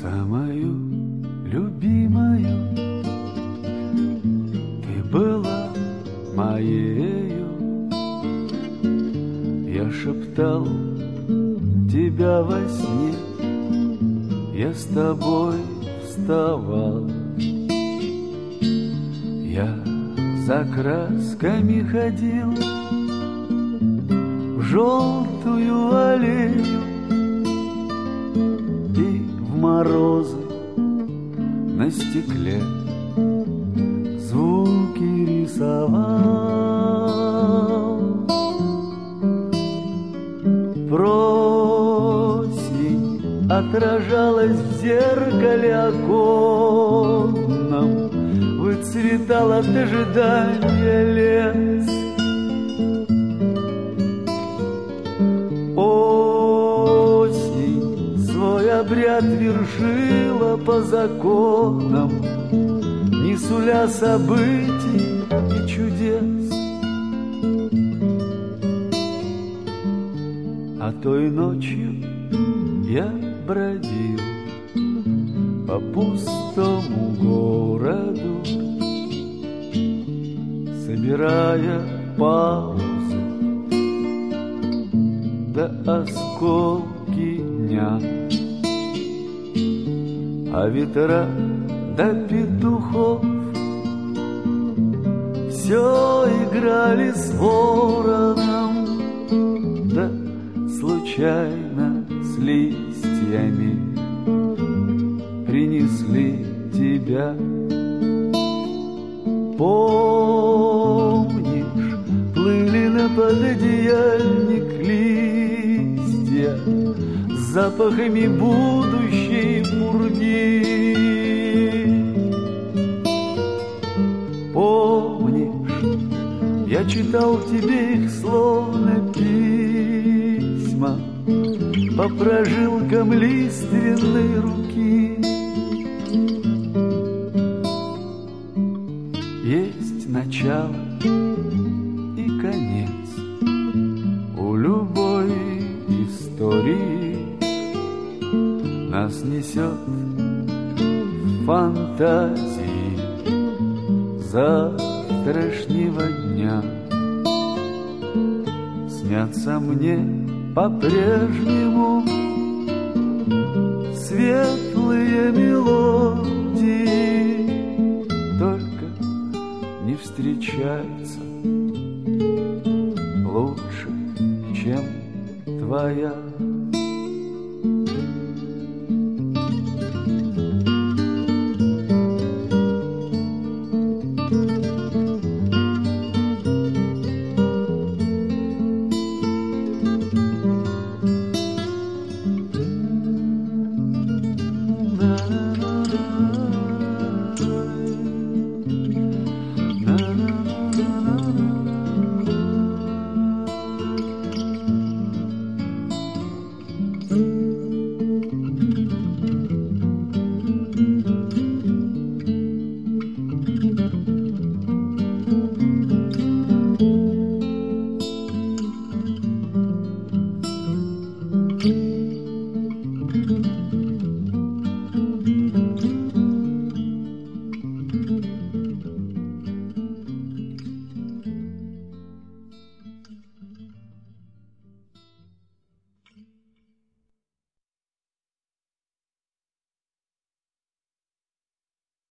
Самою любимою ты была моею. Я шептал тебя во сне, я с тобой вставал. Я за красками ходил в желтую аллею и в морозы на стекле звуки рисовал. Просень отражалась в зеркале оконном, выцветал от ожидания лес. Осень свой обряд вершила по законам, не суля событий и чудес. А той ночью я бродил по пустому городу, собирая паузы да осколки дня. А ветра до петухов все играли с вороном, да случайно с листьями принесли тебя. Помнишь, плыли на пододеяльник листья с запахами будущей пурги. Помнишь, я читал тебе их словно письма по прожилкам лиственной руки. Есть начало и конец у любой истории. Нас несет в фантазии завтрашнего дня. Снятся мне по-прежнему светлые мелодии, только не встречается лучше, чем твоя. Na na na na.